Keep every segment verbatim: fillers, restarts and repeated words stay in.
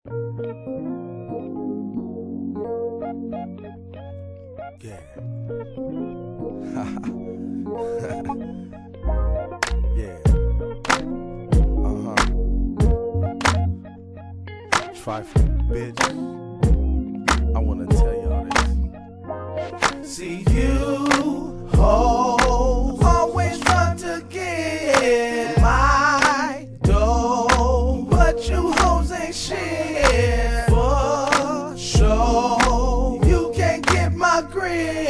Yeah. Yeah. Uh-huh. Trifling, bitch. I wanna tell y'all this. See you, hoes, always try to get my dough, but you hoes ain't shit for sure. You can't get my grip.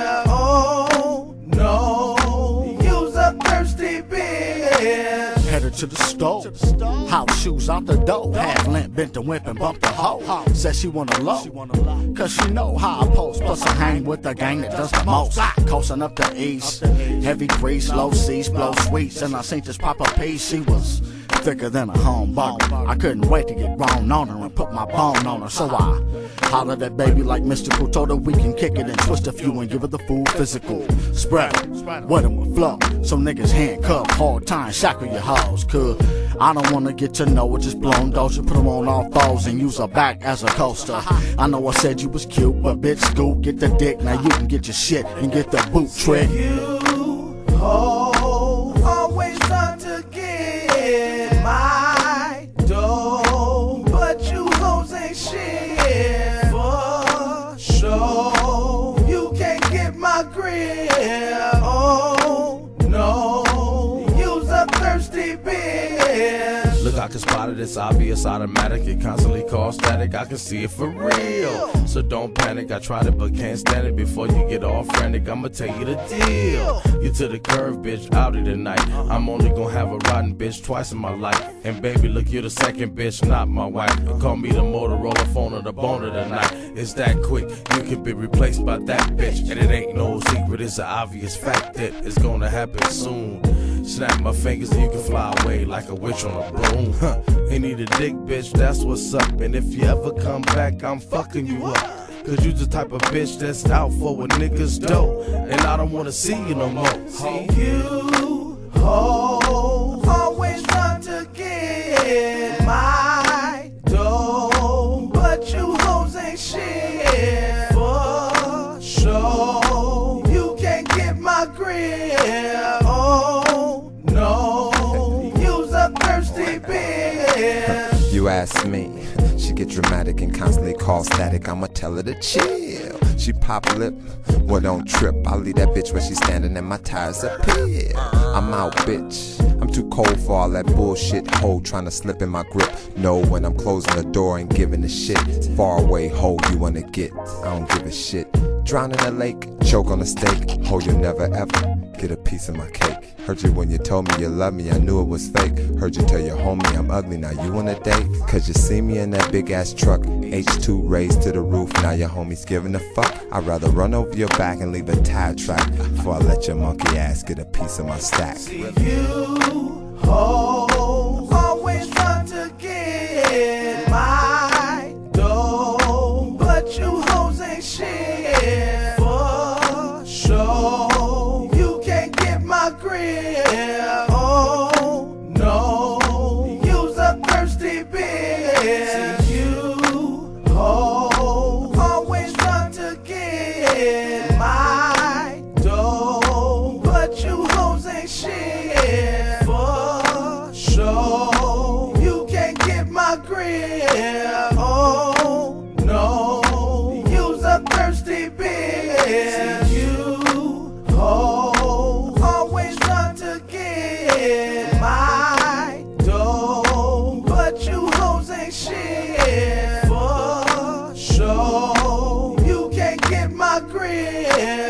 Oh no, you's a thirsty bitch. Headed to the store, house shoes out the door. Half limp, bent the whip and bumped the hoe. Said she wanna low, cause she know how I post. Plus I hang with the gang that does the most. Coasting up the east, heavy grease, low seas, blow sweets. And I seen this proper piece, she was thicker than a home burger. I couldn't wait to get grown on her and put my bone on her. So I hollered at baby like Mystical, told her we can kick it and twist a few and give her the full physical. Spread it, wet 'em with flow. So niggas handcuffed, hard time, shackle your hoes. Cause I don't wanna get to know her, just blown doja. Put 'em on all fours and use her back as a coaster. I know I said you was cute, but bitch scoop, get the dick. Now you can get your shit and get the boot trick. You hoes always try to get my dough, but you hoes ain't shit for sure. You can't get my grip. Oh no, you's a thirsty bitch. Look, I can spot it, it's obvious, automatic. It constantly cause static, I can see it for real. So don't panic, I tried it but can't stand it. Before you get all frantic, I'ma tell you the deal. You to the curve, bitch, out of the night. I'm only gonna have a rotten bitch twice in my life. And baby, look, you're the second bitch, not my wife. You call me the Motorola phone or the bone of the night. It's that quick, you can be replaced by that bitch. And it ain't no secret, it's an obvious fact that it's gonna happen soon. Snap my fingers and you can fly away like a witch on a broom. Huh. Ain't need a dick, bitch, that's what's up. And if you ever come back, I'm fucking you up. Cause you the type of bitch that's out for what niggas do. And I don't wanna see you no more. See you, hoes, always try to get my dough, but you hoes ain't shit for sure. You can't get my grip. Oh no, you's a thirsty bitch. You ask me, she get dramatic and constantly call static. I'ma tell her to chill. She pop lip, well don't trip. I'll leave that bitch where she standing and my tires appear. I'm out, bitch. I'm too cold for all that bullshit. Hoe trying to slip in my grip. Know when I'm closing the door and giving a shit. Far away, hoe you wanna get. I don't give a shit. Drown in a lake, choke on a steak. Hoe you never ever get a piece of my cake. Heard you when you told me you love me, I knew it was fake. Heard you tell your homie I'm ugly, now you on a date. Cause you see me in that big ass truck, H two raised to the roof, now your homie's giving a fuck. I'd rather run over your back and leave a tire track before I let your monkey ass get a piece of my stack. See you, hoes, always try to get my dough, but you hoes ain't shit for sure. You can't get my grip. Oh no, you's a thirsty bitch. See you, hoes, always try to get my dough, but you hoes ain't shit for sure. You can't get my grip. Oh no, you's a thirsty bitch. See you, hoes, always try to get my dough, but you hoes ain't shit for sure. You can't get my grip.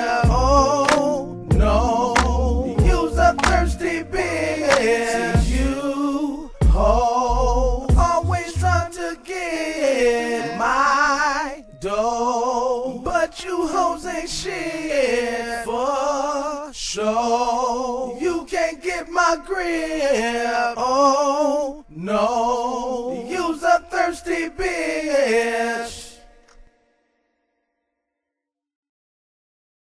Oh no, you's a thirsty bitch. See you, hoes, always try to get my dough, but you hoes ain't shit for sure. You can't get my grip. Oh no, you's a thirsty bitch.